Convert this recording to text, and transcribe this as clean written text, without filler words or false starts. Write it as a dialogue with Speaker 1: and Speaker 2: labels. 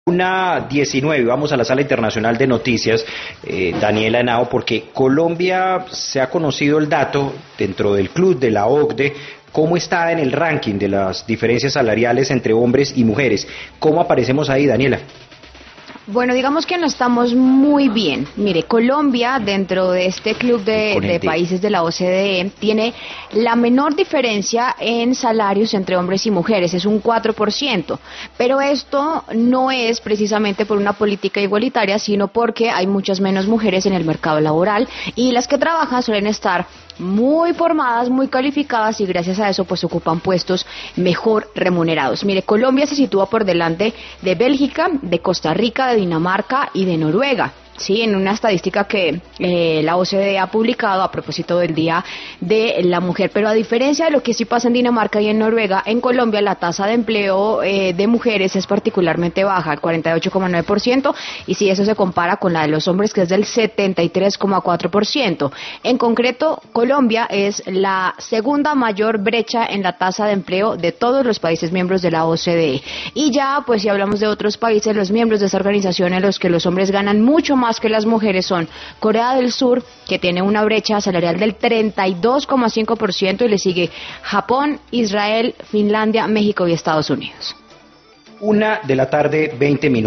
Speaker 1: 1:19, vamos a la sala internacional de noticias, Daniela Henao, porque Colombia se ha conocido el dato dentro del club de la OCDE, cómo está en el ranking de las diferencias salariales entre hombres y mujeres. ¿Cómo aparecemos ahí, Daniela?
Speaker 2: Bueno, digamos que no estamos muy bien. Mire, Colombia, dentro de este club de países de la OCDE, tiene la menor diferencia en salarios entre hombres y mujeres, es un 4%. Pero esto no es precisamente por una política igualitaria, sino porque hay muchas menos mujeres en el mercado laboral y las que trabajan suelen estar muy formadas, muy calificadas y gracias a eso pues ocupan puestos mejor remunerados. Mire, Colombia se sitúa por delante de Bélgica, de Costa Rica, de Dinamarca y de Noruega. Sí, en una estadística que la OCDE ha publicado a propósito del Día de la Mujer. Pero a diferencia de lo que sí pasa en Dinamarca y en Noruega, en Colombia la tasa de empleo de mujeres es particularmente baja, el 48,9%, y si eso se compara con la de los hombres, que es del 73,4%. En concreto, Colombia es la segunda mayor brecha en la tasa de empleo de todos los países miembros de la OCDE. Y ya, pues si hablamos de otros países, los miembros de esta organización en los que los hombres ganan mucho más que las mujeres son Corea del Sur, que tiene una brecha salarial del 32,5%, y le sigue Japón, Israel, Finlandia, México y Estados Unidos.
Speaker 1: 1:20 p.m.